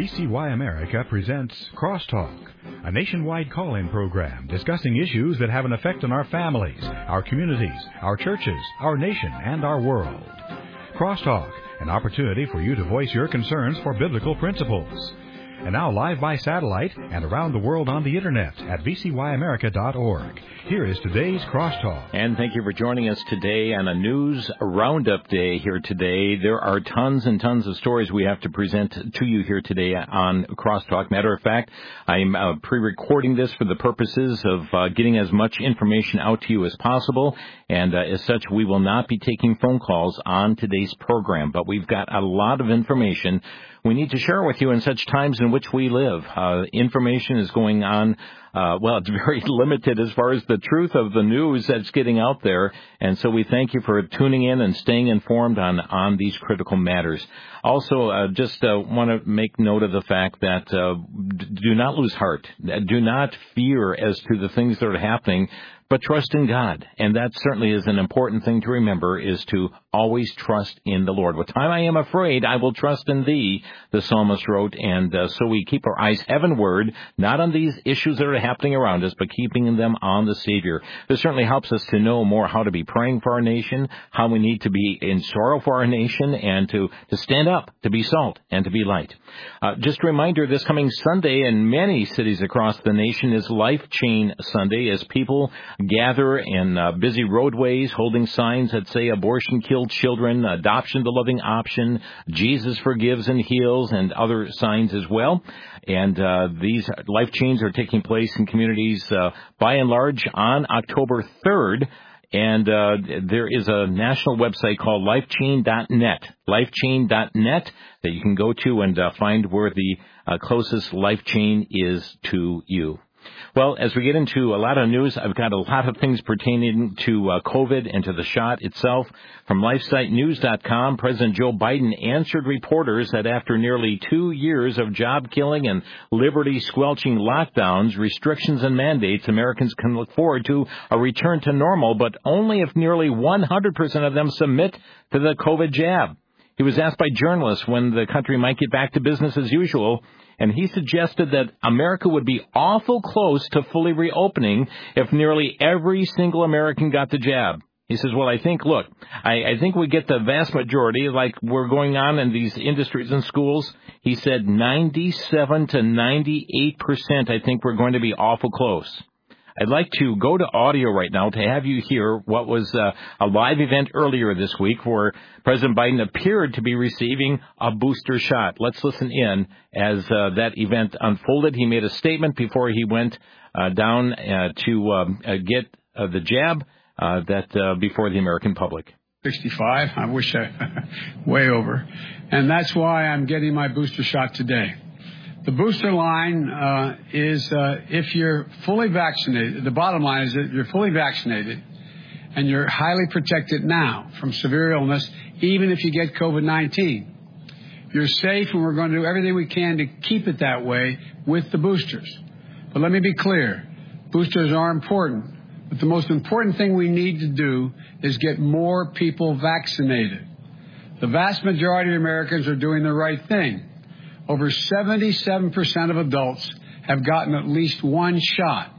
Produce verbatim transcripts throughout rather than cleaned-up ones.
C Y America presents Crosstalk, a nationwide call-in program discussing issues that have an effect on our families, our communities, our churches, our nation, and our world. Crosstalk, an opportunity for you to voice your concerns for biblical principles. And now live by satellite and around the world on the Internet at v c y america dot org. Here is today's Crosstalk. And thank you for joining us today on a news roundup day here today. There are tons and tons of stories we have to present to you here today on Crosstalk. Matter of fact, I'm uh, pre-recording this for the purposes of uh, getting as much information out to you as possible. And uh, as such, we will not be taking phone calls on today's program. But we've got a lot of information we need to share with you in such times in which we live. Uh, information is going on. Uh, well, it's very limited as far as the truth of the news that's getting out there. And so we thank you for tuning in and staying informed on, on these critical matters. Also, uh, just uh, want to make note of the fact that uh, d- do not lose heart. Do not fear as to the things that are happening, but trust in God. And that certainly is an important thing to remember, is to always trust in the Lord. What time I am afraid, I will trust in thee, the psalmist wrote. And uh, so we keep our eyes heavenward, not on these issues that are happening around us, but keeping them on the Savior. This certainly helps us to know more how to be praying for our nation, how we need to be in sorrow for our nation, and to, to stand up, to be salt, and to be light. Uh, just a reminder, this coming Sunday in many cities across the nation is Life Chain Sunday, as people gather in uh, busy roadways holding signs that say abortion killed children, adoption the loving option, Jesus forgives and heals, and other signs as well. And uh, these life chains are taking place in communities uh, by and large on October third. And uh, there is a national website called life chain dot net, life chain dot net, that you can go to and uh, find where the uh, closest life chain is to you. Well, as we get into a lot of news, I've got a lot of things pertaining to uh, COVID and to the shot itself. From LifeSite News dot com, President Joe Biden answered reporters that after nearly two years of job-killing and liberty-squelching lockdowns, restrictions, and mandates, Americans can look forward to a return to normal, but only if nearly one hundred percent of them submit to the COVID jab. He was asked by journalists when the country might get back to business as usual, and he suggested that America would be awful close to fully reopening if nearly every single American got the jab. He says, well, I think, look, I, I think we get the vast majority, like we're going on in these industries and schools. He said ninety-seven to ninety-eight percent, I think we're going to be awful close. I'd like to go to audio right now to have you hear what was uh, a live event earlier this week where President Biden appeared to be receiving a booster shot. Let's listen in as uh, that event unfolded. He made a statement before he went uh, down uh, to um, uh, get uh, the jab uh, that uh, before the American public. sixty-five. I wish I way over. And that's why I'm getting my booster shot today. The booster line uh, is uh, if you're fully vaccinated, the bottom line is that you're fully vaccinated and you're highly protected now from severe illness, even if you get COVID nineteen. You're safe, and we're going to do everything we can to keep it that way with the boosters. But let me be clear. Boosters are important, but the most important thing we need to do is get more people vaccinated. The vast majority of Americans are doing the right thing. Over seventy-seven percent of adults have gotten at least one shot.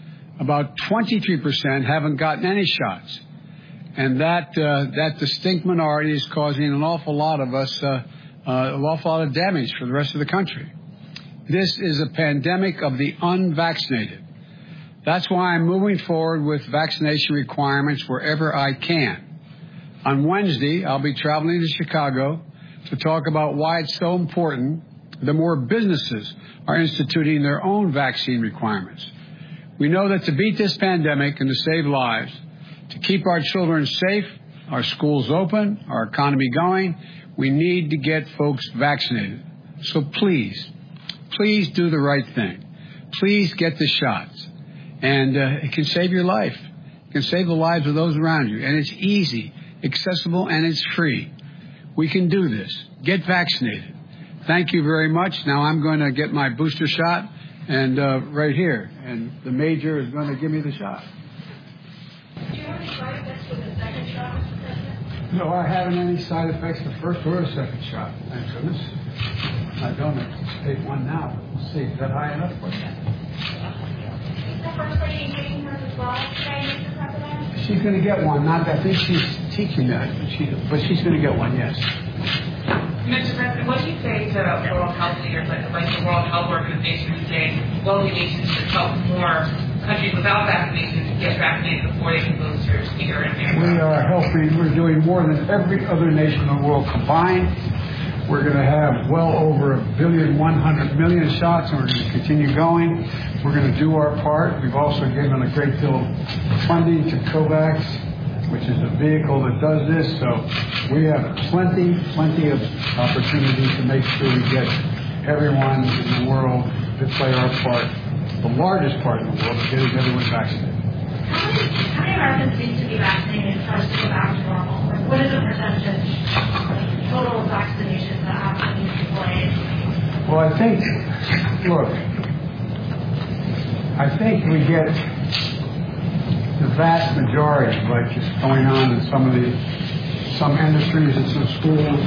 About twenty-three percent haven't gotten any shots. And that uh, that distinct minority is causing an awful lot of us, uh, uh, an awful lot of damage for the rest of the country. This is a pandemic of the unvaccinated. That's why I'm moving forward with vaccination requirements wherever I can. On Wednesday, I'll be traveling to Chicago to talk about why it's so important the more businesses are instituting their own vaccine requirements. We know that to beat this pandemic and to save lives, to keep our children safe, our schools open, our economy going, we need to get folks vaccinated. So please, please do the right thing. Please get the shots. And uh, it can save your life. It can save the lives of those around you. And it's easy, accessible, and it's free. We can do this. Get vaccinated. Thank you very much. Now I'm going to get my booster shot, and uh, right here. And the major is going to give me the shot. Do you have any side effects with the second shot, Mister President? No, I haven't any side effects the first or the second shot. Thank goodness. I don't take one now. We'll see. Is that high enough for you? Is the First Lady engaging her as well today, Mister President? She's going to get one. Not, I think she's teaching that, but, she, but she's going to get one, yes. Mister President, what do you say to World Health leaders like, like the World Health Organization saying wealthy nations should help more countries without vaccinations get vaccinated before they can boosters here in America? We are helping. We're doing more than every other nation in the world combined. We're going to have well over a billion, one hundred million shots, and we're going to continue going. We're going to do our part. We've also given a great deal of funding to COVAX, which is a vehicle that does this. So we have plenty, plenty of opportunity to make sure we get everyone in the world to play our part, the largest part in the world, getting everyone vaccinated. How many, how many Americans need to be vaccinated for us to go back to normal? Like, what is the percentage of total vaccinations that have to be deployed? Well, I think, look, I think we get the vast majority, like is going on in some of the, some industries and some schools,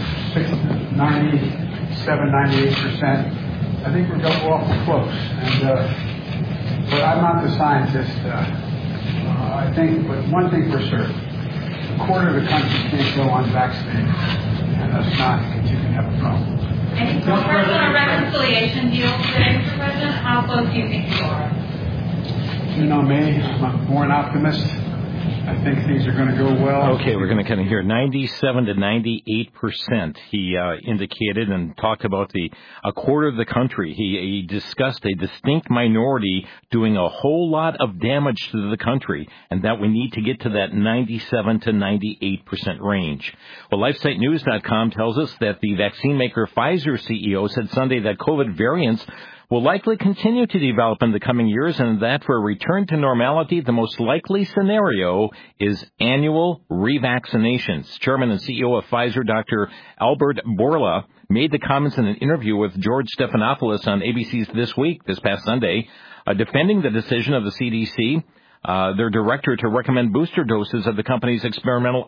ninety-seven, ninety-eight percent. I think we're awful close. And, uh, but I'm not the scientist. Uh, uh, I think, but one thing for sure, a quarter of the country can't go unvaccinated, and that's not continue to have a problem. And so first on a reconciliation deal today, Mister President, how close do you think you are? You know me, I'm more an optimist. I think things are going to go well. Okay, we're going to kind of hear ninety-seven to ninety-eight percent. He uh, indicated and talked about the a quarter of the country. He, he discussed a distinct minority doing a whole lot of damage to the country, and that we need to get to that ninety-seven to ninety-eight percent range. Well, LifeSite News dot com tells us that the vaccine maker Pfizer C E O said Sunday that COVID variants will likely continue to develop in the coming years, and that for a return to normality, the most likely scenario is annual revaccinations. Chairman and C E O of Pfizer, Doctor Albert Bourla, made the comments in an interview with George Stephanopoulos on A B C's This Week this past Sunday, uh, defending the decision of the C D C, uh, their director, to recommend booster doses of the company's experimental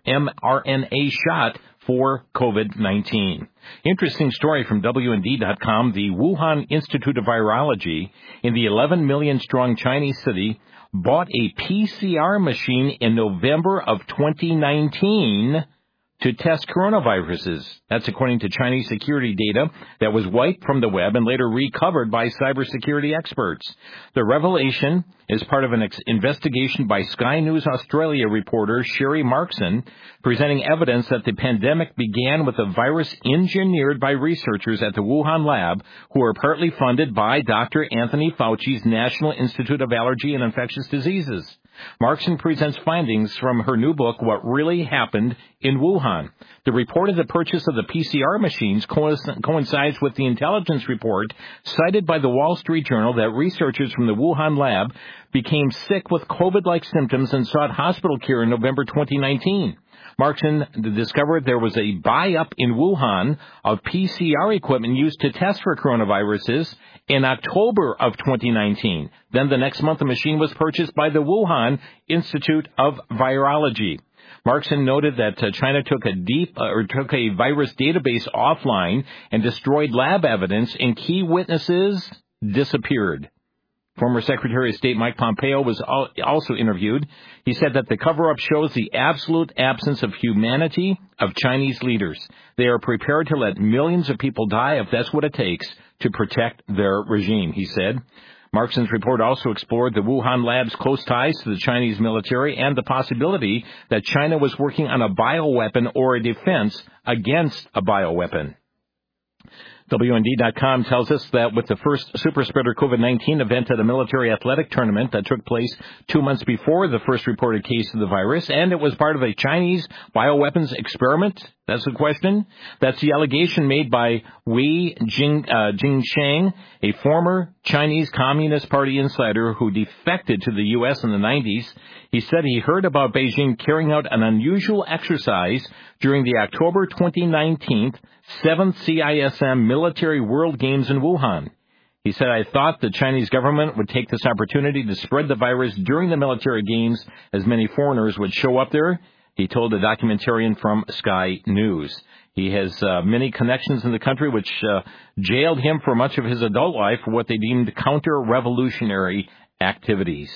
mRNA shot for COVID nineteen. Interesting story from W N D dot com. The Wuhan Institute of Virology in the eleven million strong Chinese city bought a P C R machine in November of twenty nineteen to test coronaviruses. That's according to Chinese security data that was wiped from the web and later recovered by cybersecurity experts. The revelation is part of an ex- investigation by Sky News Australia reporter Sherry Markson, presenting evidence that the pandemic began with a virus engineered by researchers at the Wuhan lab who are partly funded by Doctor Anthony Fauci's National Institute of Allergy and Infectious Diseases. Markson presents findings from her new book, What Really Happened in Wuhan. The reported the purchase of the P C R machines coincides with the intelligence report cited by the Wall Street Journal that researchers from the Wuhan lab became sick with COVID-like symptoms and sought hospital care in November twenty nineteen. Markson discovered there was a buy-up in Wuhan of P C R equipment used to test for coronaviruses in October of twenty nineteen. Then the next month, the machine was purchased by the Wuhan Institute of Virology. Markson noted that uh, China took a deep uh, or took a virus database offline and destroyed lab evidence, and key witnesses disappeared. Former Secretary of State Mike Pompeo was also interviewed. He said that the cover-up shows the absolute absence of humanity of Chinese leaders. They are prepared to let millions of people die if that's what it takes to protect their regime, he said. Markson's report also explored the Wuhan lab's close ties to the Chinese military and the possibility that China was working on a bioweapon or a defense against a bioweapon. W N D dot com tells us that with the first super spreader COVID nineteen event at a military athletic tournament that took place two months before the first reported case of the virus, and it was part of a Chinese bioweapons experiment, that's the question. That's the allegation made by Wei Jing, uh, Jingsheng, a former Chinese Communist Party insider who defected to the U S in the nineties. He said he heard about Beijing carrying out an unusual exercise during the October twenty nineteen seventh C I S M Military World Games in Wuhan. He said, I thought the Chinese government would take this opportunity to spread the virus during the military games as many foreigners would show up there. He told a documentarian from Sky News. He has uh, many connections in the country, which uh, jailed him for much of his adult life for what they deemed counter-revolutionary activities.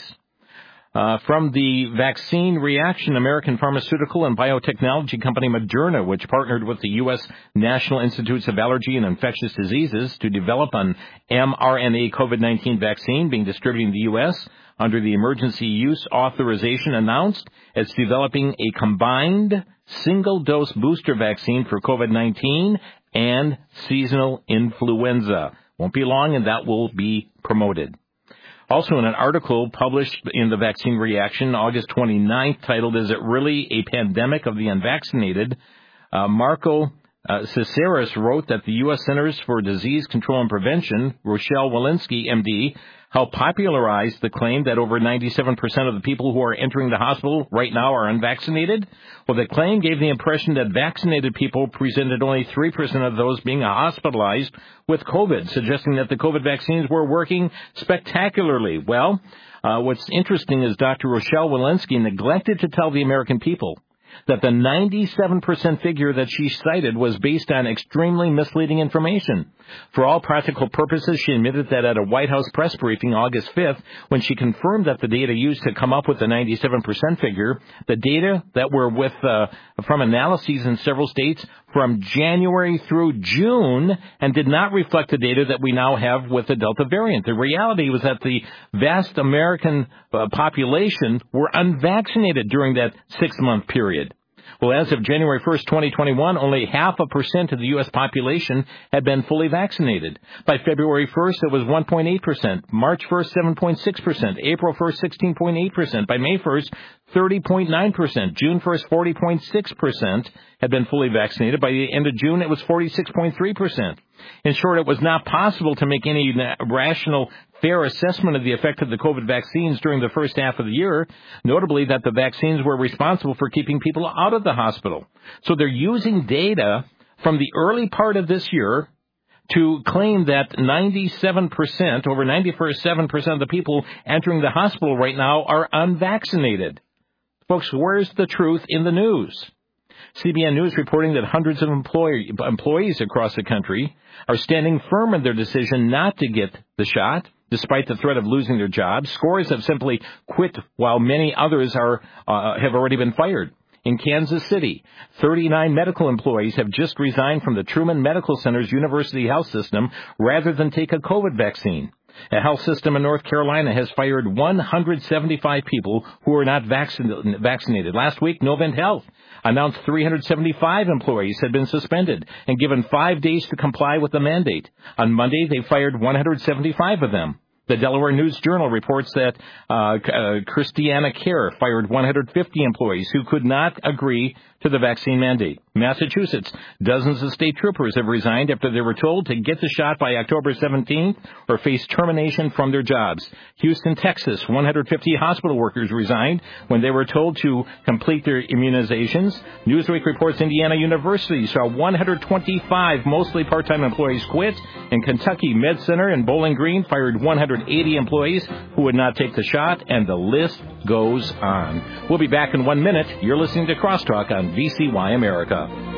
Uh, from the vaccine reaction, American pharmaceutical and biotechnology company Moderna, which partnered with the U S National Institutes of Allergy and Infectious Diseases to develop an mRNA COVID nineteen vaccine being distributed in the U S under the emergency use authorization, announced it's developing a combined single-dose booster vaccine for COVID nineteen and seasonal influenza. Won't be long, and that will be promoted. Also, in an article published in the Vaccine Reaction, August twenty-ninth, titled, "Is It Really a Pandemic of the Unvaccinated?" Uh, Marco uh, Ciceres wrote that the U S Centers for Disease Control and Prevention, Rochelle Walensky, M D, helped popularize the claim that over ninety-seven percent of the people who are entering the hospital right now are unvaccinated. Well, the claim gave the impression that vaccinated people presented only three percent of those being hospitalized with COVID, suggesting that the COVID vaccines were working spectacularly. Well, uh, what's interesting is Doctor Rochelle Walensky neglected to tell the American people that the ninety-seven percent figure that she cited was based on extremely misleading information. For all practical purposes, she admitted that at a White House press briefing August fifth, when she confirmed that the data used to come up with the ninety-seven percent figure, the data that were with uh, from analyses in several states from January through June, and did not reflect the data that we now have with the Delta variant. The reality was that the vast American uh, population were unvaccinated during that six-month period. Well, as of January first, twenty twenty-one, only half a percent of the U S population had been fully vaccinated. By February first, it was one point eight percent. March first, seven point six percent. April first, sixteen point eight percent. By May first, thirty point nine percent. June first, forty point six percent had been fully vaccinated. By the end of June, it was forty-six point three percent. In short, it was not possible to make any rational, fair assessment of the effect of the COVID vaccines during the first half of the year, notably that the vaccines were responsible for keeping people out of the hospital. So they're using data from the early part of this year to claim that ninety-seven percent, over ninety-seven percent of the people entering the hospital right now are unvaccinated. Folks, where's the truth in the news? C B N News reporting that hundreds of employee, employees across the country are standing firm in their decision not to get the shot, despite the threat of losing their jobs. Scores have simply quit, while many others are uh, have already been fired. In Kansas City, thirty-nine medical employees have just resigned from the Truman Medical Center's University Health System rather than take a COVID vaccine. A health system in North Carolina has fired one hundred seventy-five people who are not vaccin- vaccinated. Last week, Novant Health announced three hundred seventy-five employees had been suspended and given five days to comply with the mandate. On Monday, they fired one hundred seventy-five of them. The Delaware News Journal reports that uh, uh, Christiana Care fired one hundred fifty employees who could not agree to the vaccine mandate. Massachusetts, dozens of state troopers have resigned after they were told to get the shot by October seventeenth or face termination from their jobs. Houston, Texas, one hundred fifty hospital workers resigned when they were told to complete their immunizations. Newsweek reports Indiana University saw one hundred twenty-five mostly part-time employees quit. In Kentucky, Med Center and Bowling Green fired one hundred eighty employees who would not take the shot, and the list goes on. We'll be back in one minute. You're listening to Crosstalk on V C Y America.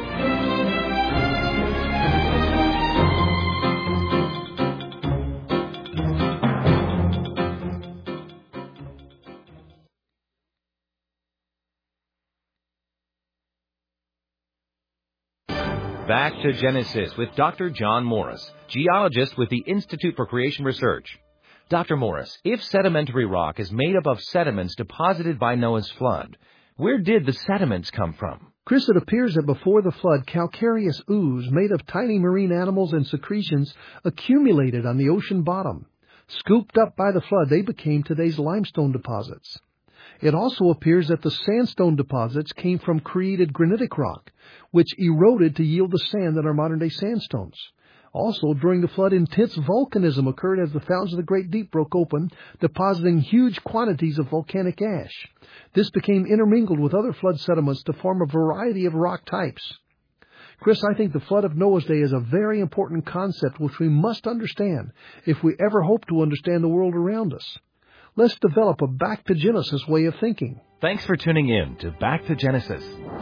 Back to Genesis with Doctor John Morris, geologist with the Institute for Creation Research. Doctor Morris, if sedimentary rock is made up of sediments deposited by Noah's flood, where did the sediments come from? Chris, it appears that before the flood, calcareous ooze made of tiny marine animals and secretions accumulated on the ocean bottom. Scooped up by the flood, they became today's limestone deposits. It also appears that the sandstone deposits came from created granitic rock, which eroded to yield the sand that are modern-day sandstones. Also, during the flood, intense volcanism occurred as the fountains of the Great Deep broke open, depositing huge quantities of volcanic ash. This became intermingled with other flood sediments to form a variety of rock types. Chris, I think the flood of Noah's day is a very important concept which we must understand if we ever hope to understand the world around us. Let's develop a back to Genesis way of thinking. Thanks for tuning in to Back to Genesis.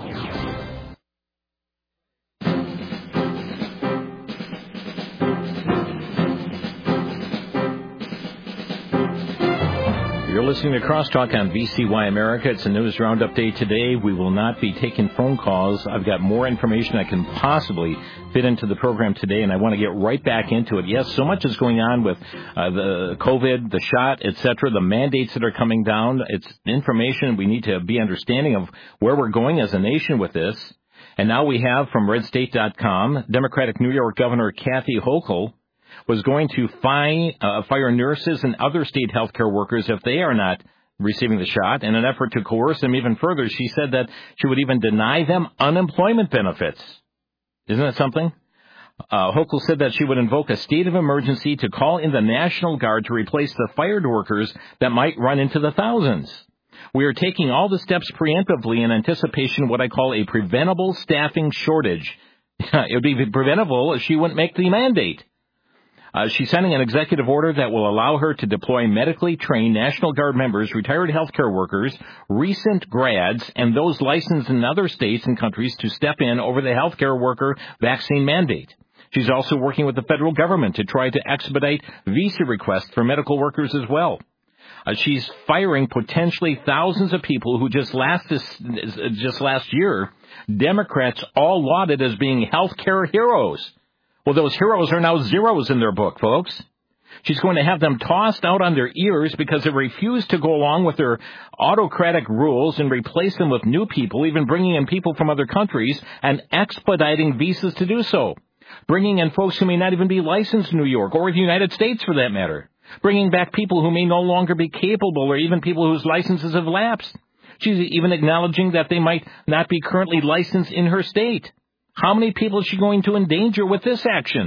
You're listening to Crosstalk on V C Y America. It's a news roundup day today. We will not be taking phone calls. I've got more information I can possibly fit into the program today, and I want to get right back into it. Yes, so much is going on with uh, the COVID, the shot, et cetera, the mandates that are coming down. It's information we need to be understanding of where we're going as a nation with this. And now we have from red state dot com, Democratic New York Governor Kathy Hochul was going to fine, uh, fire nurses and other state healthcare workers if they are not receiving the shot. In an effort to coerce them even further, she said that she would even deny them unemployment benefits. Isn't that something? Uh, Hochul said that she would invoke a state of emergency to call in the National Guard to replace the fired workers that might run into the thousands. We are taking all the steps preemptively in anticipation of what I call a preventable staffing shortage. It would be preventable if she wouldn't make the mandate. Uh, she's signing an executive order that will allow her to deploy medically trained National Guard members, retired healthcare workers, recent grads, and those licensed in other states and countries to step in over the healthcare worker vaccine mandate. She's also working with the federal government to try to expedite visa requests for medical workers as well. Uh, she's firing potentially thousands of people who just last this, just last year, Democrats all lauded as being healthcare heroes. Well, those heroes are now zeros in their book, folks. She's going to have them tossed out on their ears because they refuse to go along with their autocratic rules and replace them with new people, even bringing in people from other countries and expediting visas to do so. Bringing in folks who may not even be licensed in New York or the United States for that matter. Bringing back people who may no longer be capable or even people whose licenses have lapsed. She's even acknowledging that they might not be currently licensed in her state. How many people is she going to endanger with this action?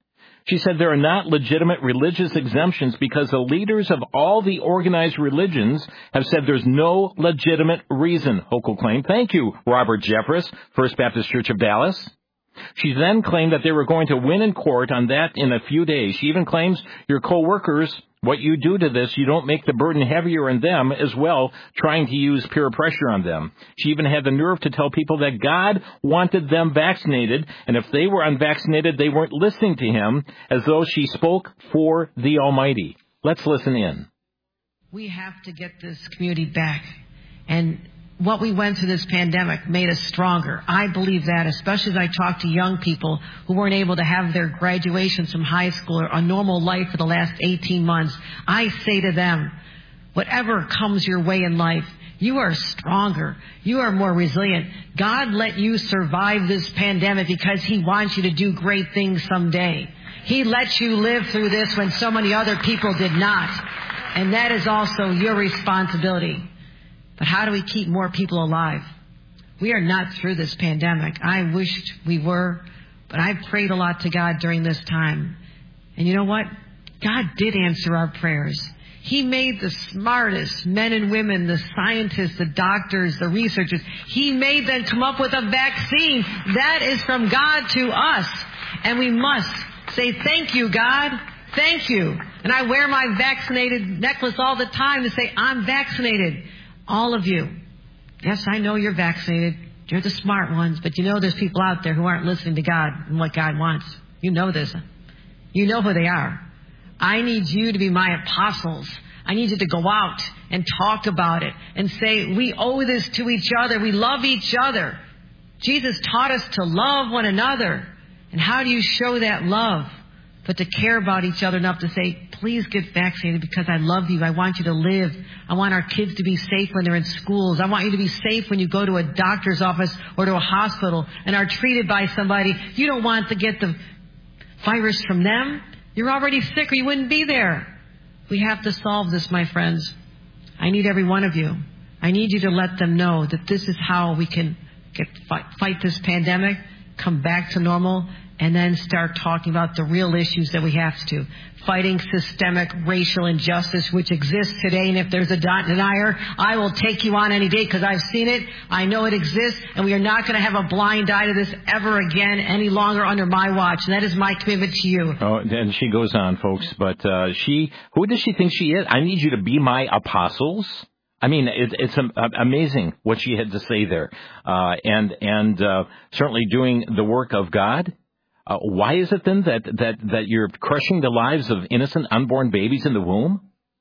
She said there are not legitimate religious exemptions because the leaders of all the organized religions have said there's no legitimate reason, Hochul claimed. Thank you, Robert Jeffress, First Baptist Church of Dallas. She then claimed that they were going to win in court on that in a few days. She even claims your co-workers, what you do to this, you don't make the burden heavier on them as well, trying to use peer pressure on them. She even had the nerve to tell people that God wanted them vaccinated, and if they were unvaccinated, they weren't listening to him, as though she spoke for the Almighty. Let's listen in. We have to get this community back, and what we went through this pandemic made us stronger. I believe that, especially as I talk to young people who weren't able to have their graduations from high school or a normal life for the last eighteen months. I say to them, whatever comes your way in life, you are stronger. You are more resilient. God let you survive this pandemic because he wants you to do great things someday. He let you live through this when so many other people did not. And that is also your responsibility. But how do we keep more people alive? We are not through this pandemic. I wished we were, but I prayed a lot to God during this time. And you know what? God did answer our prayers. He made the smartest men and women, the scientists, the doctors, the researchers. He made them come up with a vaccine. That is from God to us. And we must say, thank you, God. Thank you. And I wear my vaccinated necklace all the time to say, I'm vaccinated. All of you. Yes, I know you're vaccinated. You're the smart ones. But you know there's people out there who aren't listening to God and what God wants. You know this. You know who they are. I need you to be my apostles. I need you to go out and talk about it and say, we owe this to each other. We love each other. Jesus taught us to love one another. And how do you show that love? But to care about each other enough to say, please get vaccinated because I love you. I want you to live. I want our kids to be safe when they're in schools. I want you to be safe when you go to a doctor's office or to a hospital and are treated by somebody. You don't want to get the virus from them. You're already sick or you wouldn't be there. We have to solve this, my friends. I need every one of you. I need you to let them know that this is how we can get fight, fight this pandemic, come back to normal, and then start talking about the real issues that we have to. Fighting systemic racial injustice, which exists today. And if there's a denier, I will take you on any day because I've seen it. I know it exists. And we are not going to have a blind eye to this ever again any longer under my watch. And that is my commitment to you. Oh, and she goes on, folks. But uh, she, who does she think she is? I need you to be my apostles. I mean, it, it's um, amazing what she had to say there, uh, and and uh, certainly doing the work of God. Uh, why is it then that, that, that you're crushing the lives of innocent unborn babies in the womb?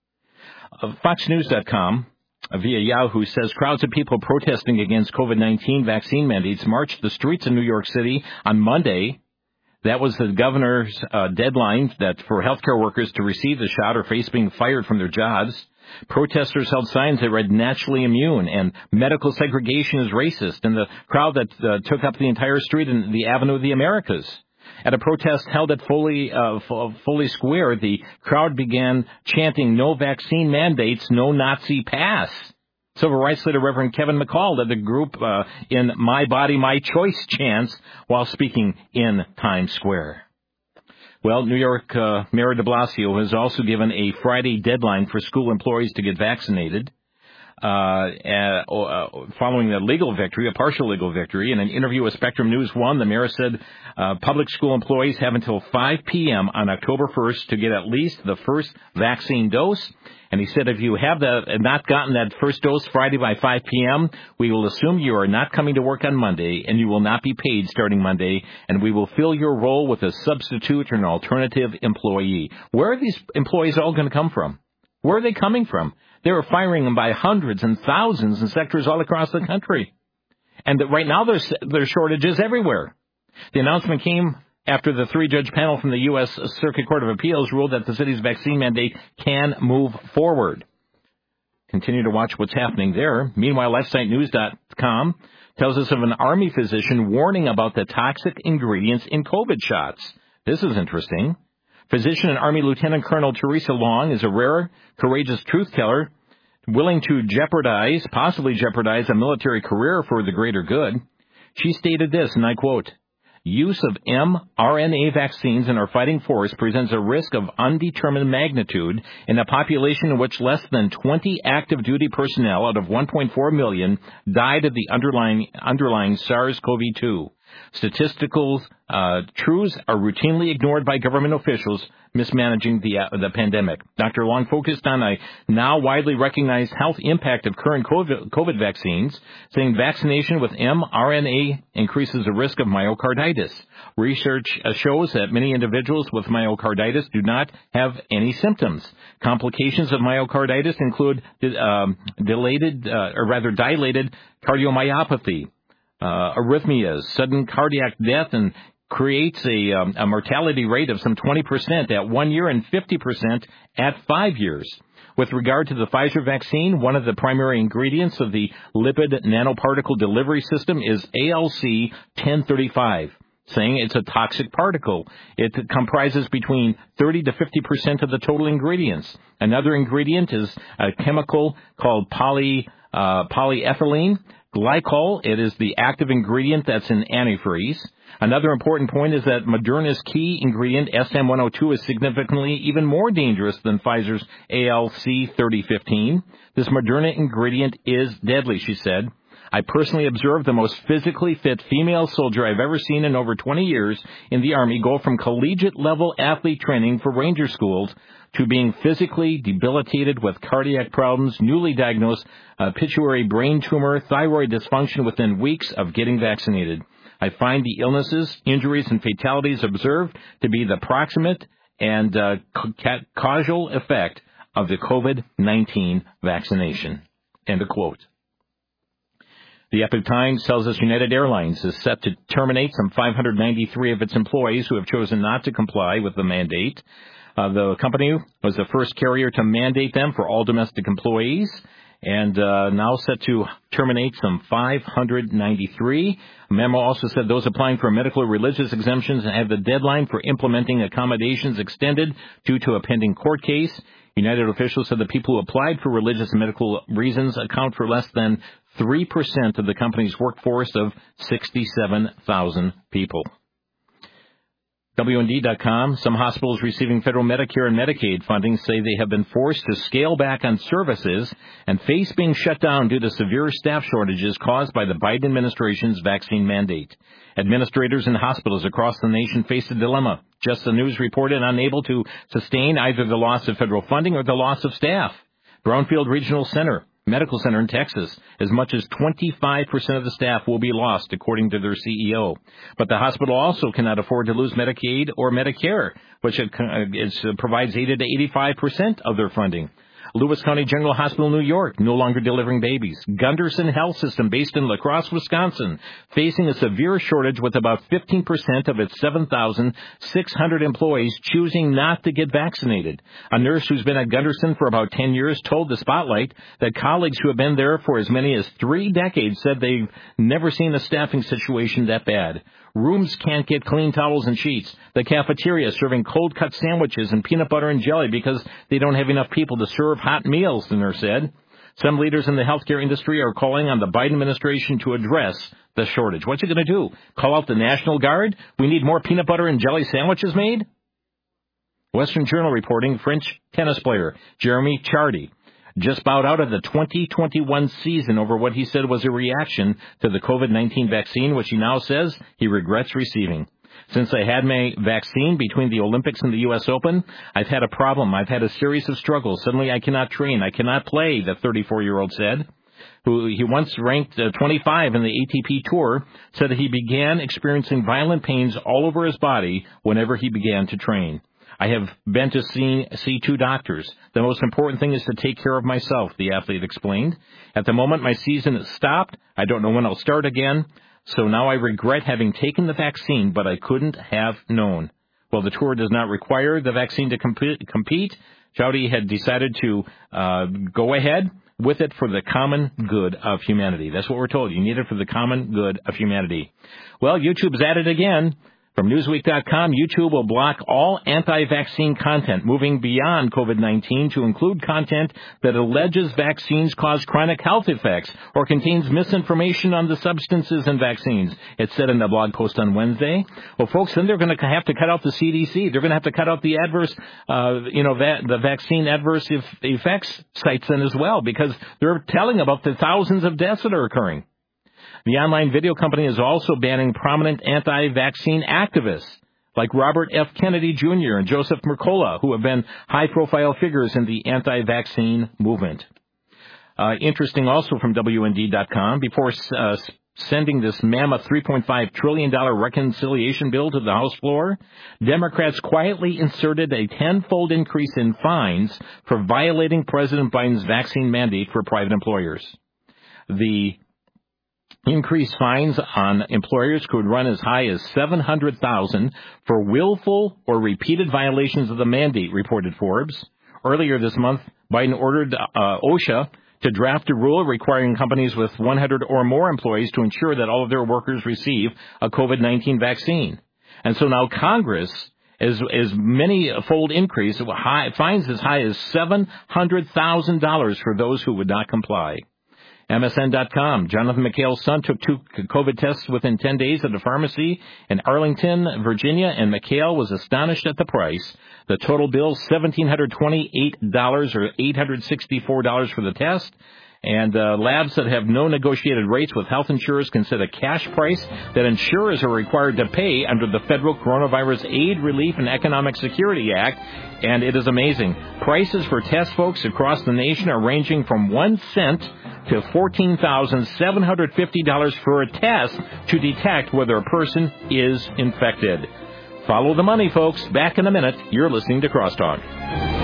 Uh, Fox News dot com via Yahoo says crowds of people protesting against COVID nineteen vaccine mandates marched the streets of New York City on Monday. That was the governor's uh, deadline that for healthcare workers to receive the shot or face being fired from their jobs. Protesters held signs that read naturally immune and medical segregation is racist, and the crowd that uh, took up the entire street in the Avenue of the Americas. At a protest held at Foley, uh, Foley Square, the crowd began chanting, "No vaccine mandates, no Nazi pass." Civil rights leader Reverend Kevin McCall led the group uh, in "My Body, My Choice" chants while speaking in Times Square. Well, New York uh, Mayor de Blasio has also given a Friday deadline for school employees to get vaccinated. Uh, uh, following a legal victory, a partial legal victory. In an interview with Spectrum News one, the mayor said uh, public school employees have until five p.m. on October first to get at least the first vaccine dose. And he said if you have the, not gotten that first dose Friday by five p.m., we will assume you are not coming to work on Monday, and you will not be paid starting Monday, and we will fill your role with a substitute or an alternative employee. Where are these employees all going to come from? Where are they coming from? They were firing them by hundreds and thousands in sectors all across the country. And that right now there's, there's shortages everywhere. The announcement came after the three-judge panel from the U S Circuit Court of Appeals ruled that the city's vaccine mandate can move forward. Continue to watch what's happening there. Meanwhile, Lifesite News dot com tells us of an Army physician warning about the toxic ingredients in COVID shots. This is interesting. Physician and Army Lieutenant Colonel Teresa Long is a rare, courageous truth-teller willing to jeopardize, possibly jeopardize, a military career for the greater good. She stated this, and I quote, "Use of mRNA vaccines in our fighting force presents a risk of undetermined magnitude in a population in which less than twenty active duty personnel out of one point four million died of the underlying, underlying SARS-C o V two. Statistical uh, truths are routinely ignored by government officials mismanaging the uh, the pandemic." Doctor Long focused on a now widely recognized health impact of current COVID, COVID vaccines, saying vaccination with mRNA increases the risk of myocarditis. Research uh, shows that many individuals with myocarditis do not have any symptoms. Complications of myocarditis include uh, dilated, uh, or rather dilated cardiomyopathy, Uh, arrhythmias, sudden cardiac death, and creates a, um, a mortality rate of some twenty percent at one year and fifty percent at five years. With regard to the Pfizer vaccine, one of the primary ingredients of the lipid nanoparticle delivery system is A L C ten thirty-five, saying it's a toxic particle. It comprises between thirty to fifty percent of the total ingredients. Another ingredient is a chemical called poly, uh, polyethylene glycol. It is the active ingredient that's in antifreeze. Another important point is that Moderna's key ingredient, S M one oh two, is significantly even more dangerous than Pfizer's A L C thirty fifteen. This Moderna ingredient is deadly, she said. "I personally observed the most physically fit female soldier I've ever seen in over twenty years in the Army go from collegiate-level athlete training for Ranger schools to being physically debilitated with cardiac problems, newly diagnosed uh, pituitary brain tumor, thyroid dysfunction within weeks of getting vaccinated. I find the illnesses, injuries, and fatalities observed to be the proximate and uh, ca- causal effect of the COVID nineteen vaccination." End of quote. The Epoch Times tells us United Airlines is set to terminate some five hundred ninety-three of its employees who have chosen not to comply with the mandate. Uh, the company was the first carrier to mandate them for all domestic employees, and uh, now set to terminate some five hundred ninety-three. A memo also said those applying for medical or religious exemptions have the deadline for implementing accommodations extended due to a pending court case. United officials said the people who applied for religious and medical reasons account for less than three percent of the company's workforce of sixty-seven thousand people. W N D dot com, some hospitals receiving federal Medicare and Medicaid funding say they have been forced to scale back on services and face being shut down due to severe staff shortages caused by the Biden administration's vaccine mandate. Administrators in hospitals across the nation face a dilemma. Just the News reported unable to sustain either the loss of federal funding or the loss of staff. Brownfield Regional Center Medical Center in Texas. As much as twenty-five percent of the staff will be lost, according to their C E O. But the hospital also cannot afford to lose Medicaid or Medicare, which it, it provides eighty to eighty-five percent of their funding. Lewis County General Hospital, New York, no longer delivering babies. Gunderson Health System, based in La Crosse, Wisconsin, facing a severe shortage with about fifteen percent of its seven thousand six hundred employees choosing not to get vaccinated. A nurse who's been at Gunderson for about ten years told the Spotlight that colleagues who have been there for as many as three decades said they've never seen a staffing situation that bad. Rooms can't get clean towels and sheets. The cafeteria is serving cold-cut sandwiches and peanut butter and jelly because they don't have enough people to serve hot meals, the nurse said. Some leaders in the healthcare industry are calling on the Biden administration to address the shortage. What's it going to do? Call out the National Guard? We need more peanut butter and jelly sandwiches made? Western Journal reporting French tennis player Jeremy Chardy just bowed out of the twenty twenty-one season over what he said was a reaction to the COVID nineteen vaccine, which he now says he regrets receiving. Since I had my vaccine between the Olympics and the U S Open, I've had a problem. I've had a series of struggles. Suddenly I cannot train. I cannot play, the thirty-four-year-old said. Who he once ranked uh, twenty-five in the A T P Tour, said that he began experiencing violent pains all over his body whenever he began to train. I have been to see, see two doctors. The most important thing is to take care of myself, the athlete explained. At the moment, my season is stopped. I don't know when I'll start again. So now I regret having taken the vaccine, but I couldn't have known. Well, the tour does not require the vaccine to compete. Chowdy had decided to uh, go ahead with it for the common good of humanity. That's what we're told. You need it for the common good of humanity. Well, YouTube's at it again. From Newsweek dot com, YouTube will block all anti-vaccine content, moving beyond COVID nineteen to include content that alleges vaccines cause chronic health effects or contains misinformation on the substances in vaccines. It said in the blog post on Wednesday. Well, folks, then they're going to have to cut out the C D C. They're going to have to cut out the adverse, uh, you know, va- the vaccine adverse ef- effects sites then as well, because they're telling about the thousands of deaths that are occurring. The online video company is also banning prominent anti-vaccine activists like Robert F. Kennedy Junior and Joseph Mercola, who have been high-profile figures in the anti-vaccine movement. Uh, interesting also from W N D dot com, before uh, sending this mammoth three point five trillion dollars reconciliation bill to the House floor, Democrats quietly inserted a tenfold increase in fines for violating President Biden's vaccine mandate for private employers. The increased fines on employers could run as high as seven hundred thousand dollars for willful or repeated violations of the mandate, reported Forbes. Earlier this month, Biden ordered uh, OSHA to draft a rule requiring companies with one hundred or more employees to ensure that all of their workers receive a COVID nineteen vaccine. And so now Congress is, is many-fold increase, high, fines as high as seven hundred thousand dollars for those who would not comply. M S N dot com. Jonathan McHale's son took two COVID tests within ten days at a pharmacy in Arlington, Virginia, and McHale was astonished at the price. The total bill, one thousand seven hundred twenty-eight dollars or eight hundred sixty-four dollars for the test. And uh, labs that have no negotiated rates with health insurers can set a cash price that insurers are required to pay under the Federal Coronavirus Aid, Relief, and Economic Security Act. And it is amazing. Prices for test folks across the nation are ranging from one cent to fourteen thousand seven hundred fifty dollars for a test to detect whether a person is infected. Follow the money, folks. Back in a minute. You're listening to Crosstalk.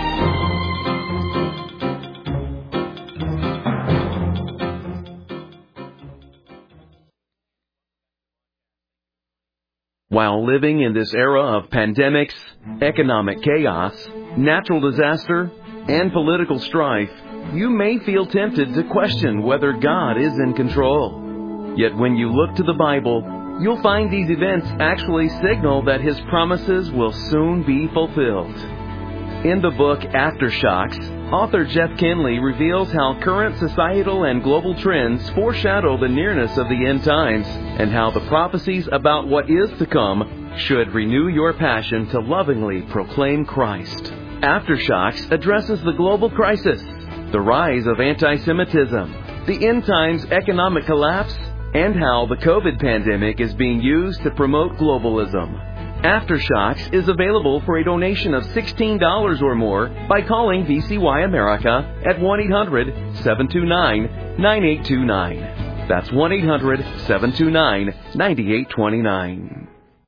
While living in this era of pandemics, economic chaos, natural disaster, and political strife, you may feel tempted to question whether God is in control. Yet when you look to the Bible, you'll find these events actually signal that His promises will soon be fulfilled. In the book Aftershocks, author Jeff Kinley reveals how current societal and global trends foreshadow the nearness of the end times, and how the prophecies about what is to come should renew your passion to lovingly proclaim Christ. Aftershocks addresses the global crisis, the rise of anti-Semitism, the end times economic collapse, and how the COVID pandemic is being used to promote globalism. Aftershocks is available for a donation of sixteen dollars or more by calling V C Y America at one eight hundred, seven two nine, nine eight two nine. That's one eight hundred, seven two nine, nine eight two nine.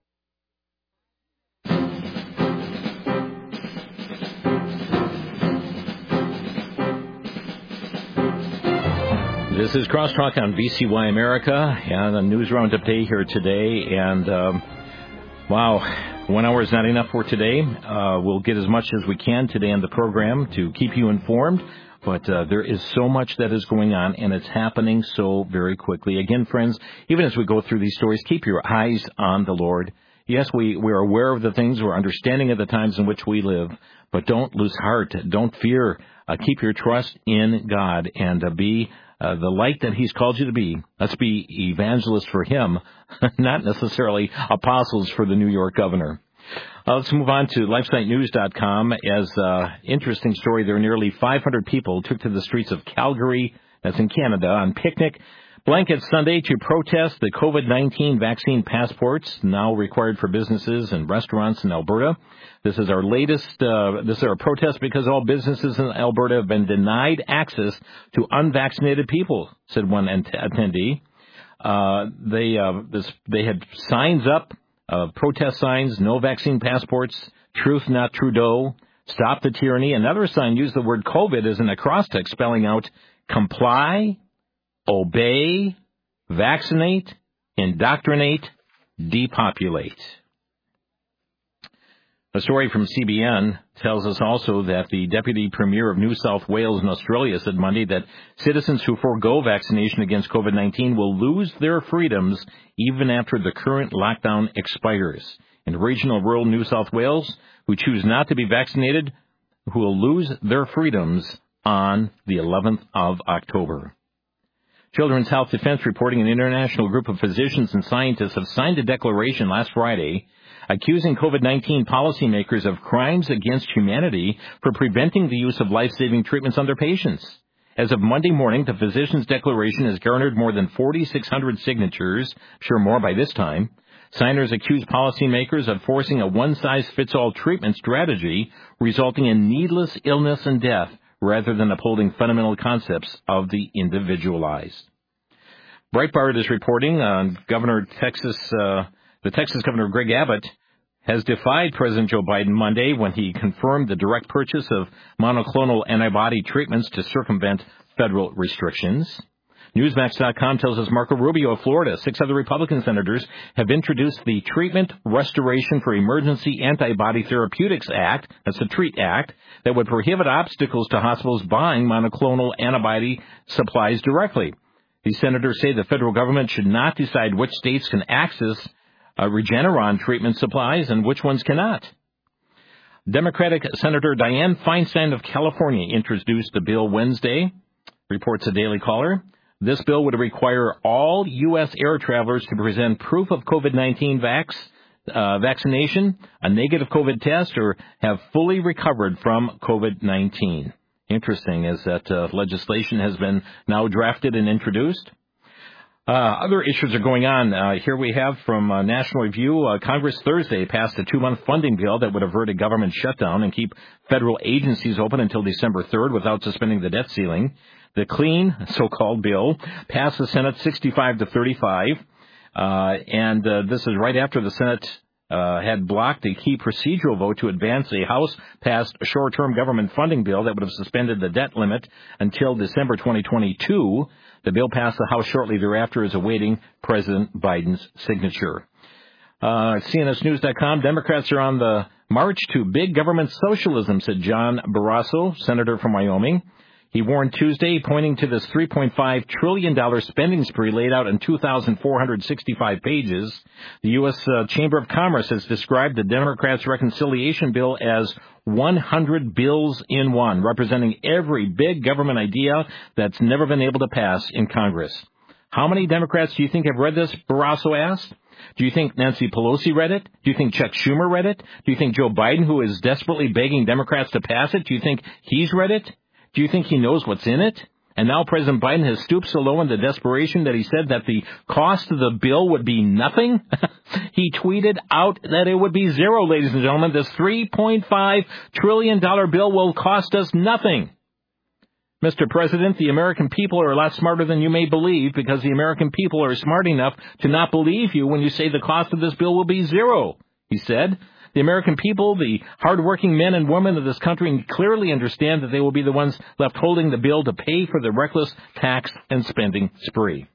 This is Crosstalk on V C Y America and a news roundup day here today. And, um, wow, one hour is not enough for today. Uh, we'll get as much as we can today on the program to keep you informed. But uh, there is so much that is going on, and it's happening so very quickly. Again, friends, even as we go through these stories, keep your eyes on the Lord. Yes, we, we're aware of the things. We're understanding of the times in which we live. But don't lose heart. Don't fear. Uh, keep your trust in God and uh, be uh, the light that He's called you to be. Let's be evangelists for Him, not necessarily apostles for the New York governor. Uh, let's move on to LifeSite News dot com. As uh, interesting story there, nearly five hundred people took to the streets of Calgary, that's in Canada, on Picnic Blanket Sunday to protest the COVID nineteen vaccine passports now required for businesses and restaurants in Alberta. This is our latest, uh, this is our protest because all businesses in Alberta have been denied access to unvaccinated people, said one attendee. Uh, they, uh, this, they had signs up, uh, protest signs, no vaccine passports, truth not Trudeau, stop the tyranny. Another sign used the word COVID as an acrostic spelling out comply, obey, vaccinate, indoctrinate, depopulate. A story from C B N tells us also that the Deputy Premier of New South Wales in Australia said Monday that citizens who forego vaccination against COVID nineteen will lose their freedoms even after the current lockdown expires. In regional rural New South Wales, who choose not to be vaccinated, who will lose their freedoms on the eleventh of October. Children's Health Defense reporting an international group of physicians and scientists have signed a declaration last Friday accusing COVID nineteen policymakers of crimes against humanity for preventing the use of life-saving treatments on their patients. As of Monday morning, the physicians' declaration has garnered more than forty-six hundred signatures, sure more by this time. Signers accuse policymakers of forcing a one-size-fits-all treatment strategy, resulting in needless illness and death, rather than upholding fundamental concepts of the individualized. Breitbart is reporting on Governor Texas, uh, the Texas Governor Greg Abbott has defied President Joe Biden Monday when he confirmed the direct purchase of monoclonal antibody treatments to circumvent federal restrictions. Newsmax dot com tells us Marco Rubio of Florida, six other Republican senators, have introduced the Treatment Restoration for Emergency Antibody Therapeutics Act, that's the TREAT Act, that would prohibit obstacles to hospitals buying monoclonal antibody supplies directly. These senators say the federal government should not decide which states can access uh, Regeneron treatment supplies and which ones cannot. Democratic Senator Dianne Feinstein of California introduced the bill Wednesday, reports a Daily Caller. This bill would require all U S air travelers to present proof of COVID nineteen vax, uh, vaccination, a negative COVID test, or have fully recovered from COVID nineteen. Interesting is that uh, legislation has been now drafted and introduced. Uh, other issues are going on. Uh, here we have from uh, National Review, uh, Congress Thursday passed a two-month funding bill that would avert a government shutdown and keep federal agencies open until December third without suspending the debt ceiling. The clean, so-called bill passed the Senate sixty-five to thirty-five, uh, and uh, this is right after the Senate uh, had blocked a key procedural vote to advance a House-passed short-term government funding bill that would have suspended the debt limit until December twenty twenty-two. The bill passed the House shortly thereafter, is awaiting President Biden's signature. Uh, C N S News dot com, Democrats are on the march to big government socialism, said John Barrasso, senator from Wyoming. He warned Tuesday, pointing to this three point five trillion dollars spending spree laid out in two thousand four hundred sixty-five pages. The U S Uh, Chamber of Commerce has described the Democrats' reconciliation bill as one hundred bills in one, representing every big government idea that's never been able to pass in Congress. How many Democrats do you think have read this, Barrasso asked? Do you think Nancy Pelosi read it? Do you think Chuck Schumer read it? Do you think Joe Biden, who is desperately begging Democrats to pass it, do you think he's read it? Do you think he knows what's in it? And now President Biden has stooped so low in the desperation that he said that the cost of the bill would be nothing. He tweeted out that it would be zero, ladies and gentlemen. This three point five trillion dollars bill will cost us nothing. Mister President, the American people are a lot smarter than you may believe, because the American people are smart enough to not believe you when you say the cost of this bill will be zero, he said. The American people, the hardworking men and women of this country, clearly understand that they will be the ones left holding the bill to pay for the reckless tax and spending spree.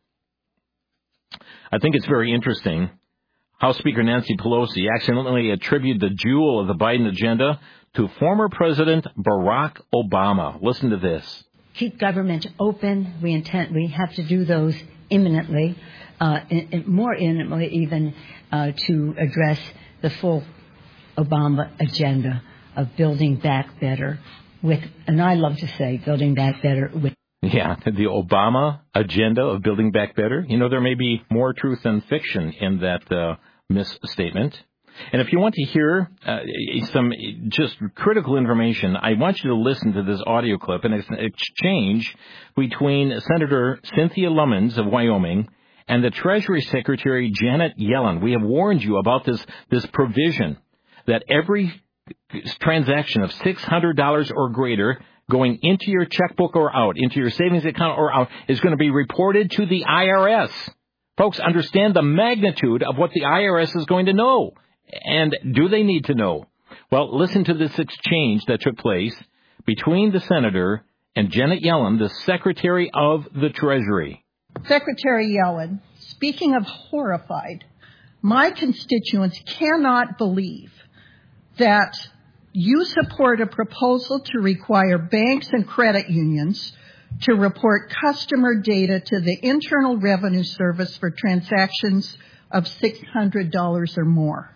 I think it's very interesting House Speaker Nancy Pelosi accidentally attributed the jewel of the Biden agenda to former President Barack Obama. Listen to this. Keep government open. We intend, we have to do those imminently, uh, in, in more imminently even, uh, to address the full Obama agenda of building back better with, and I love to say, building back better with. Yeah, the Obama agenda of building back better. You know, there may be more truth than fiction in that uh, misstatement. And if you want to hear uh, some just critical information, I want you to listen to this audio clip, and it's an exchange between Senator Cynthia Lummis of Wyoming and the Treasury Secretary Janet Yellen. We have warned you about this, this provision that every transaction of six hundred dollars or greater going into your checkbook or out, into your savings account or out, is going to be reported to the I R S. Folks, understand the magnitude of what the I R S is going to know. And do they need to know? Well, listen to this exchange that took place between the senator and Janet Yellen, the Secretary of the Treasury. Secretary Yellen, speaking of horrified, my constituents cannot believe that you support a proposal to require banks and credit unions to report customer data to the Internal Revenue Service for transactions of six hundred dollars or more.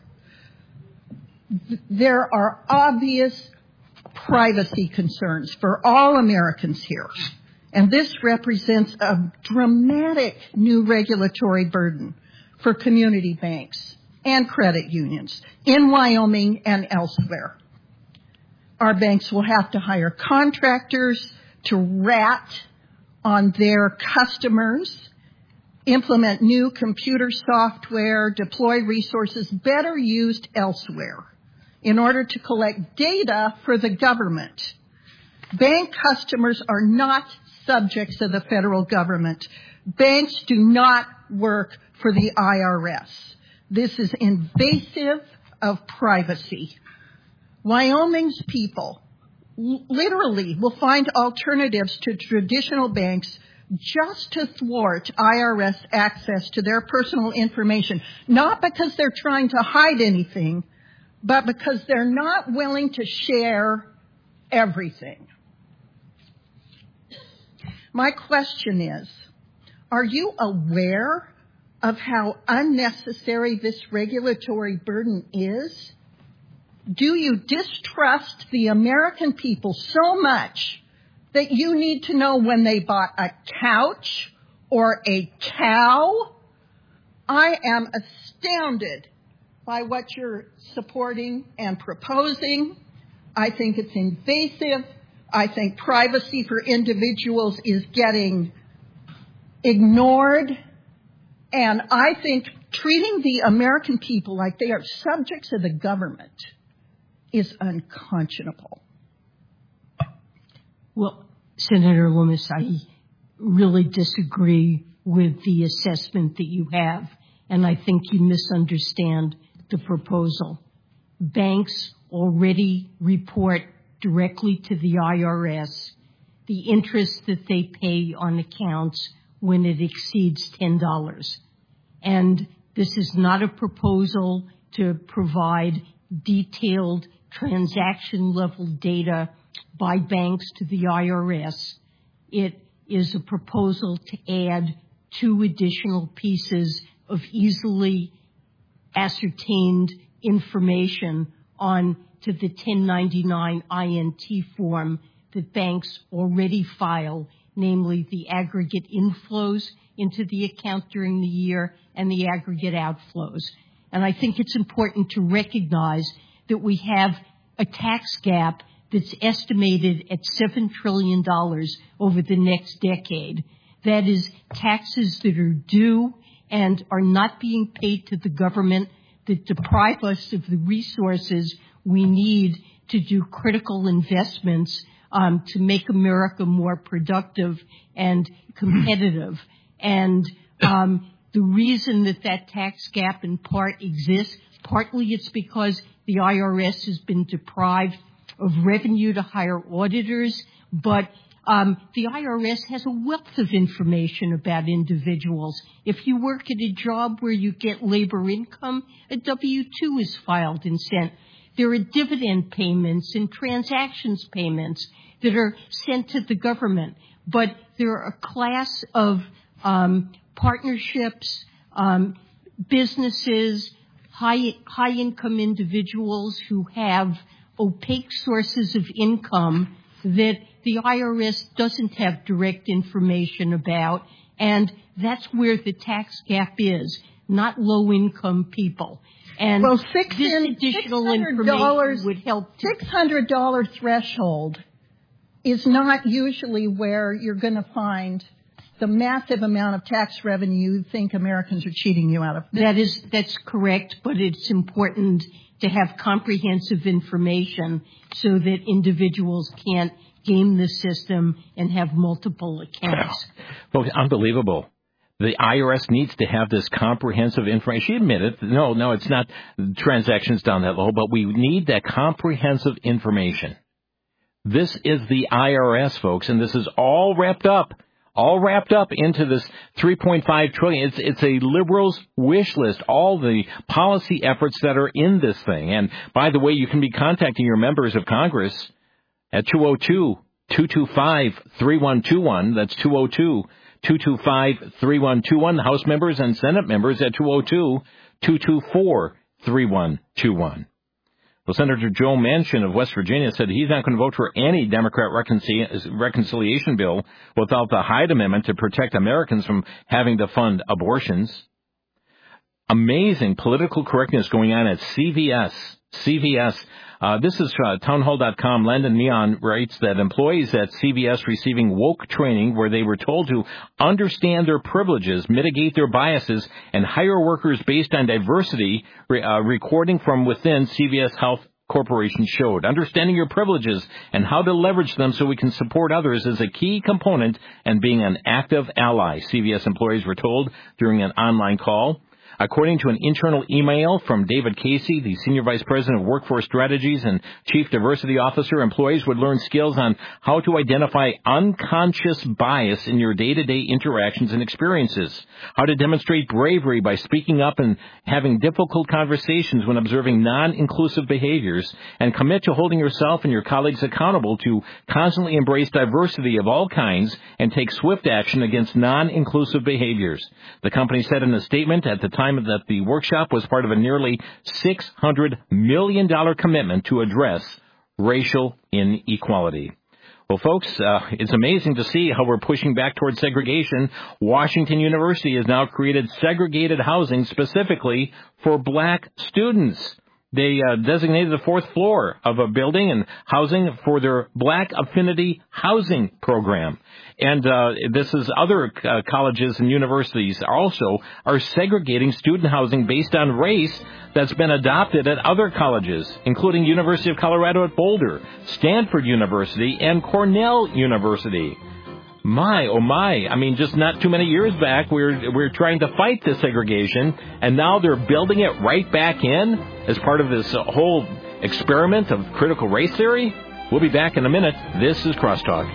There are obvious privacy concerns for all Americans here, and this represents a dramatic new regulatory burden for community banks and credit unions in Wyoming and elsewhere. Our banks will have to hire contractors to rat on their customers, implement new computer software, deploy resources better used elsewhere in order to collect data for the government. Bank customers are not subjects of the federal government. Banks do not work for the I R S. This is invasive of privacy. Wyoming's people literally will find alternatives to traditional banks just to thwart I R S access to their personal information, not because they're trying to hide anything, but because they're not willing to share everything. My question is, are you aware of how unnecessary this regulatory burden is? Do you distrust the American people so much that you need to know when they bought a couch or a cow? I am astounded by what you're supporting and proposing. I think it's invasive. I think privacy for individuals is getting ignored. And I think treating the American people like they are subjects of the government is unconscionable. Well, Senator Lummis, I really disagree with the assessment that you have, and I think you misunderstand the proposal. Banks already report directly to the I R S the interest that they pay on accounts when it exceeds ten dollars. And this is not a proposal to provide detailed transaction-level data by banks to the I R S. It is a proposal to add two additional pieces of easily ascertained information on to the ten ninety-nine I N T form that banks already file, namely the aggregate inflows into the account during the year and the aggregate outflows. And I think it's important to recognize that we have a tax gap that's estimated at seven trillion dollars over the next decade. That is taxes that are due and are not being paid to the government, that deprive us of the resources we need to do critical investments um, to make America more productive and competitive. And um, the reason that that tax gap in part exists, partly it's because the I R S has been deprived of revenue to hire auditors, but um, the I R S has a wealth of information about individuals. If you work at a job where you get labor income, a W two is filed and sent. There are dividend payments and transactions payments that are sent to the government. But there are a class of um, partnerships, um, businesses, high, high-income individuals who have opaque sources of income that the I R S doesn't have direct information about, and that's where the tax gap is, not low-income people. And well, six this in, additional information would help. six hundred dollars threshold is not usually where you're going to find the massive amount of tax revenue you think Americans are cheating you out of. That is, that's correct, but it's important to have comprehensive information so that individuals can't game the system and have multiple accounts. Folks, unbelievable. The I R S needs to have this comprehensive information. She admitted, no, no, it's not transactions down that low, but we need that comprehensive information. This is the I R S, folks, and this is all wrapped up, all wrapped up into this three point five trillion dollars. It's, it's a liberal's wish list, all the policy efforts that are in this thing. And by the way, you can be contacting your members of Congress at two oh two, two two five, three one two one. That's two oh two, two two five, three one two one. The House members and Senate members at two oh two, two two four, three one two one. Well, Senator Joe Manchin of West Virginia said he's not going to vote for any Democrat reconcil- reconciliation bill without the Hyde Amendment to protect Americans from having to fund abortions. Amazing political correctness going on at C V S. C V S. Uh, this is uh, townhall dot com. Landon Neon writes that employees at C V S receiving woke training where they were told to understand their privileges, mitigate their biases, and hire workers based on diversity, re- uh, recording from within C V S Health Corporation showed. Understanding your privileges and how to leverage them so we can support others is a key component and being an active ally, C V S employees were told during an online call. According to an internal email from David Casey, the Senior Vice President of Workforce Strategies and Chief Diversity Officer, employees would learn skills on how to identify unconscious bias in your day-to-day interactions and experiences, how to demonstrate bravery by speaking up and having difficult conversations when observing non-inclusive behaviors, and commit to holding yourself and your colleagues accountable to constantly embrace diversity of all kinds and take swift action against non-inclusive behaviors. The company said in a statement at the time that the workshop was part of a nearly six hundred million dollars commitment to address racial inequality. Well, folks, uh, it's amazing to see how we're pushing back towards segregation. Washington University has now created segregated housing specifically for black students. They uh, designated the fourth floor of a building and housing for their Black Affinity Housing Program. And uh, this is other uh, colleges and universities also are segregating student housing based on race that's been adopted at other colleges, including University of Colorado at Boulder, Stanford University, and Cornell University. My, oh my, I mean, just not too many years back, we were, we were trying to fight this segregation, and now they're building it right back in as part of this uh, whole experiment of critical race theory. We'll be back in a minute. This is Crosstalk.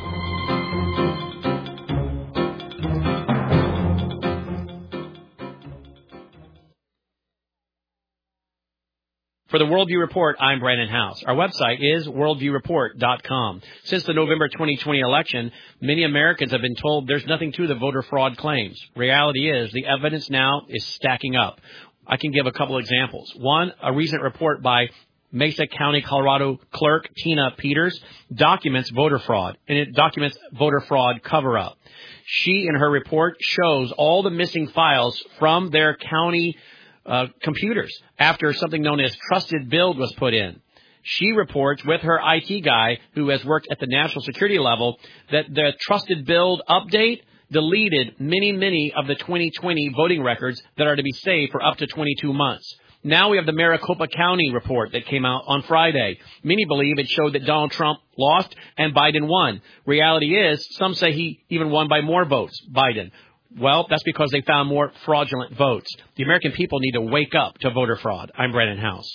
For the Worldview Report, I'm Brandon House. Our website is worldview report dot com. Since the November twenty twenty election, many Americans have been told there's nothing to the voter fraud claims. Reality is the evidence now is stacking up. I can give a couple examples. One, a recent report by Mesa County, Colorado clerk Tina Peters documents voter fraud, and it documents voter fraud cover-up. She, in her report, shows all the missing files from their county Uh, computers after something known as trusted build was put in. She reports with her I T guy, who has worked at the national security level, that the Trusted Build update deleted many, many of the twenty twenty voting records that are to be saved for up to twenty-two months. Now we have the Maricopa County report that came out on Friday. Many believe it showed that Donald Trump lost and Biden won. Reality is, some say he even won by more votes, Biden. Well, that's because they found more fraudulent votes. The American people need to wake up to voter fraud. I'm Brandon House.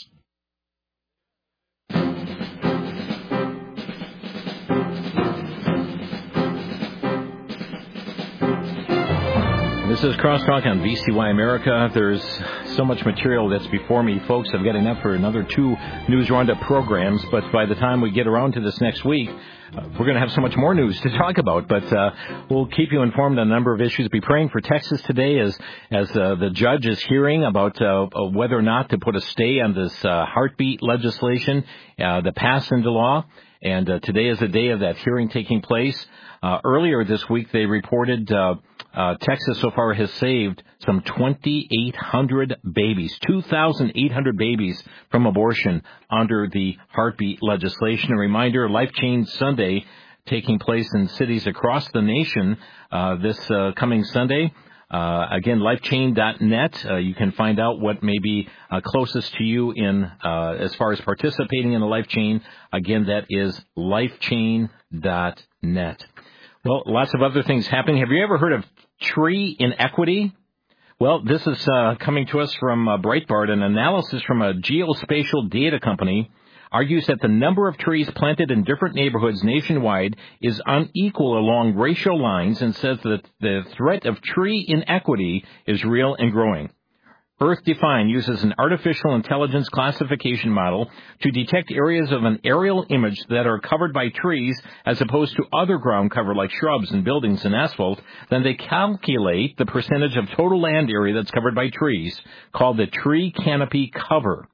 This is Crosstalk on V C Y America. There's so much material that's before me. Folks, I've got enough for another two News Roundup programs, but by the time we get around to this next week, uh, we're going to have so much more news to talk about. But uh, we'll keep you informed on a number of issues. Be praying for Texas today as as uh, the judge is hearing about uh, whether or not to put a stay on this uh, heartbeat legislation uh, that passed into law. And uh, today is the day of that hearing taking place. Uh, earlier this week, they reported uh, uh, Texas so far has saved some twenty-eight hundred babies, two thousand eight hundred babies from abortion under the heartbeat legislation. A reminder, Life Change Sunday taking place in cities across the nation uh, this uh, coming Sunday. Uh, again, life chain dot net. Uh, you can find out what may be uh, closest to you in uh, as far as participating in the Life Chain. Again, that is life chain dot net. Well, lots of other things happening. Have you ever heard of tree inequity? Well, this is uh, coming to us from uh, Breitbart. An analysis from a geospatial data company argues that the number of trees planted in different neighborhoods nationwide is unequal along racial lines and says that the threat of tree inequity is real and growing. Earth Define uses an artificial intelligence classification model to detect areas of an aerial image that are covered by trees as opposed to other ground cover like shrubs and buildings and asphalt. Then they calculate the percentage of total land area that's covered by trees, called the tree canopy cover.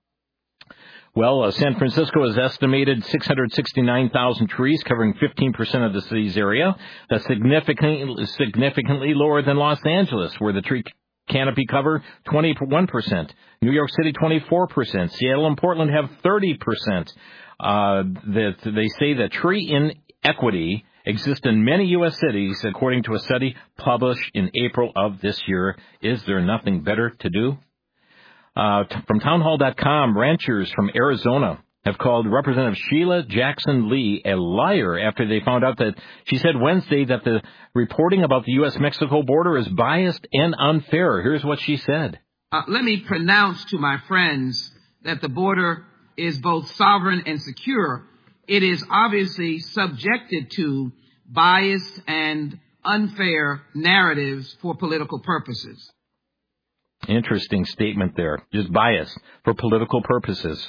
Well, uh, San Francisco has estimated six hundred sixty-nine thousand trees covering fifteen percent of the city's area. That's significantly, significantly lower than Los Angeles, where the tree canopy cover twenty-one percent. New York City, twenty-four percent. Seattle and Portland have thirty percent. Uh, that they say that tree inequity exists in many U S cities, according to a study published in April of this year. Is there nothing better to do? Uh, t- from townhall dot com, ranchers from Arizona have called Representative Sheila Jackson Lee a liar after they found out that she said Wednesday that the reporting about the U S Mexico border is biased and unfair. Here's what she said. Uh, let me pronounce to my friends that the border is both sovereign and secure. It is obviously subjected to biased and unfair narratives for political purposes. Interesting statement there. Just bias for political purposes.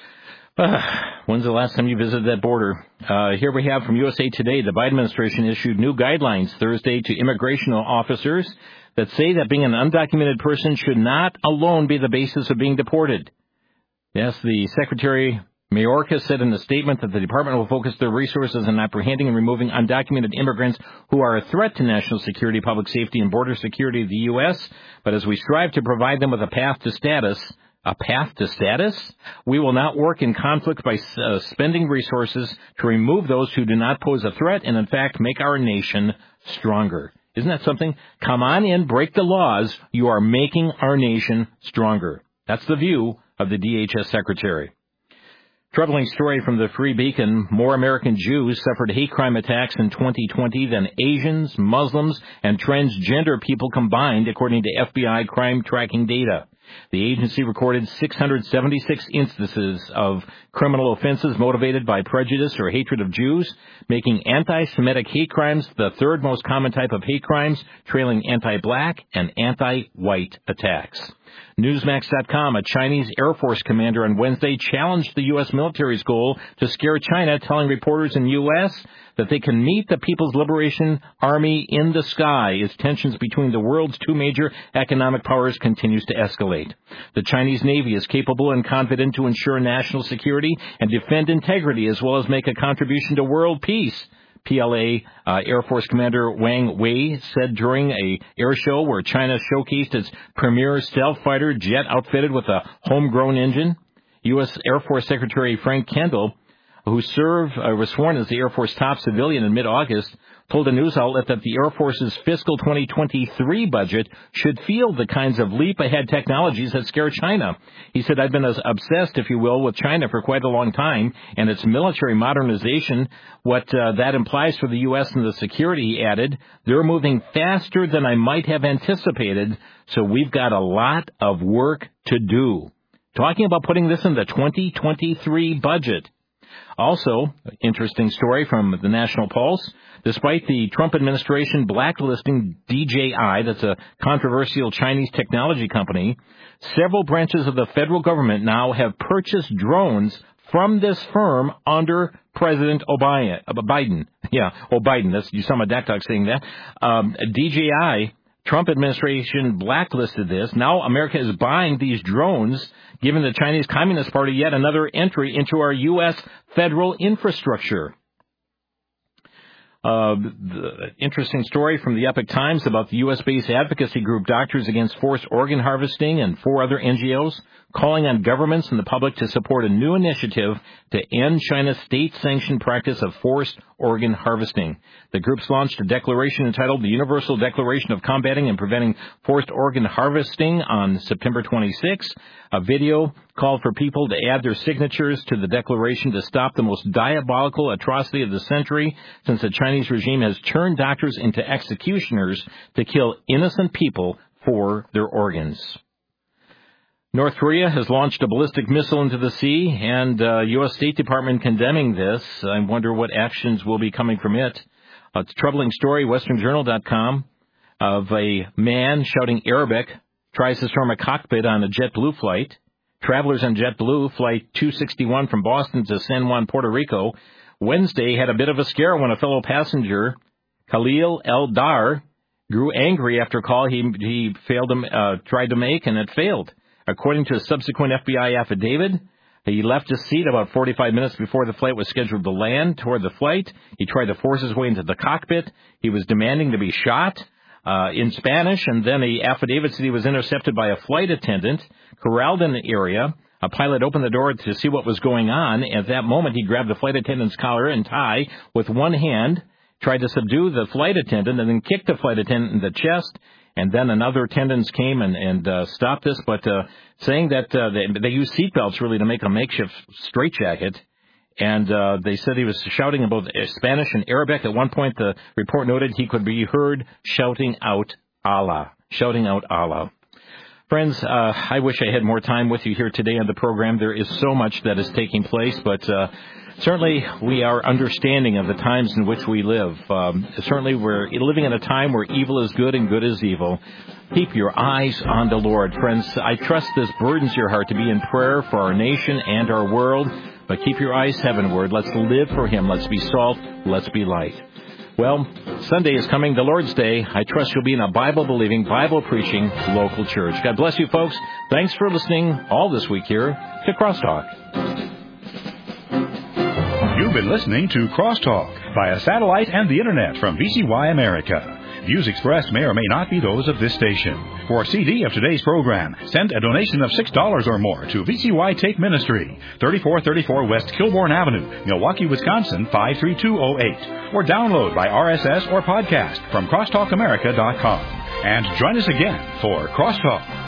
Uh, when's the last time you visited that border? Uh, here we have from U S A Today, the Biden administration issued new guidelines Thursday to immigration officers that say that being an undocumented person should not alone be the basis of being deported. Yes, the Secretary Mayorkas said in a statement that the department will focus their resources on apprehending and removing undocumented immigrants who are a threat to national security, public safety, and border security of the U S. But as we strive to provide them with a path to status, a path to status, we will not work in conflict by uh, spending resources to remove those who do not pose a threat and, in fact, make our nation stronger. Isn't that something? Come on in, break the laws. You are making our nation stronger. That's the view of the D H S Secretary. Troubling story from the Free Beacon. More American Jews suffered hate crime attacks in twenty twenty than Asians, Muslims, and transgender people combined, according to F B I crime tracking data. The agency recorded six hundred seventy-six instances of criminal offenses motivated by prejudice or hatred of Jews, making anti-Semitic hate crimes the third most common type of hate crimes, trailing anti-black and anti-white attacks. Newsmax dot com, a Chinese Air Force commander on Wednesday challenged the U S military's goal to scare China, telling reporters in the U S that they can meet the People's Liberation Army in the sky as tensions between the world's two major economic powers continues to escalate. The Chinese Navy is capable and confident to ensure national security and defend integrity as well as make a contribution to world peace. P L A uh, Air Force Commander Wang Wei said during a air show where China showcased its premier stealth fighter jet outfitted with a homegrown engine. U S Air Force Secretary Frank Kendall, who served, uh, was sworn as the Air Force top civilian in mid-August, told a news outlet that the Air Force's fiscal twenty twenty-three budget should field the kinds of leap-ahead technologies that scare China. He said, I've been as obsessed, if you will, with China for quite a long time, and its military modernization, what uh, that implies for the U S and the security, he added, they're moving faster than I might have anticipated, so we've got a lot of work to do. Talking about putting this in the twenty twenty-three budget. Also, interesting story from the National Pulse. Despite the Trump administration blacklisting D J I, that's a controversial Chinese technology company, several branches of the federal government now have purchased drones from this firm under President Biden. Yeah, oh, Biden. That's, you saw my Dak Talk saying that. Um, D J I, Trump administration blacklisted this. Now America is buying these drones, giving the Chinese Communist Party yet another entry into our U S federal infrastructure. Uh, the interesting story from the Epoch Times about the U S-based advocacy group Doctors Against Forced Organ Harvesting and four other N G Os calling on governments and the public to support a new initiative to end China's state-sanctioned practice of forced organ harvesting. The groups launched a declaration entitled The Universal Declaration of Combating and Preventing Forced Organ Harvesting on September twenty-sixth. A video called for people to add their signatures to the declaration to stop the most diabolical atrocity of the century, since the Chinese regime has turned doctors into executioners to kill innocent people for their organs. North Korea has launched a ballistic missile into the sea, and uh, U S State Department condemning this. I wonder what actions will be coming from it. Uh, it's a troubling story, Western Journal dot com, of a man shouting Arabic, tries to storm a cockpit on a JetBlue flight. Travelers on JetBlue Flight two sixty-one from Boston to San Juan, Puerto Rico, Wednesday had a bit of a scare when a fellow passenger, Khalil El-Dar, grew angry after a call he, he failed to, uh, tried to make, and it failed. According to a subsequent F B I affidavit, he left his seat about forty-five minutes before the flight was scheduled to land toward the flight. He tried to force his way into the cockpit. He was demanding to be shot uh, in Spanish, and then the affidavit said he was intercepted by a flight attendant, corralled in the area. A pilot opened the door to see what was going on. At that moment, he grabbed the flight attendant's collar and tie with one hand, tried to subdue the flight attendant, and then kicked the flight attendant in the chest. And then another attendants came and, and uh, stopped this, but uh, saying that uh, they, they used seatbelts really to make a makeshift straitjacket. And uh, they said he was shouting in both Spanish and Arabic. At one point, the report noted he could be heard shouting out Allah, shouting out Allah. Friends, uh, I wish I had more time with you here today on the program. There is so much that is taking place, but uh, certainly we are understanding of the times in which we live. Um, certainly we're living in a time where evil is good and good is evil. Keep your eyes on the Lord. Friends, I trust this burdens your heart to be in prayer for our nation and our world, but keep your eyes heavenward. Let's live for Him. Let's be salt. Let's be light. Well, Sunday is coming, the Lord's Day. I trust you'll be in a Bible-believing, Bible-preaching local church. God bless you, folks. Thanks for listening all this week here to Crosstalk. You've been listening to Crosstalk via satellite and the Internet from V C Y America. Views expressed may or may not be those of this station. For a C D of today's program, send a donation of six dollars or more to V C Y Take Ministry, thirty-four thirty-four West Kilbourne Avenue, Milwaukee, Wisconsin, five three two oh eight. Or download by R S S or podcast from crosstalk america dot com. And join us again for Crosstalk.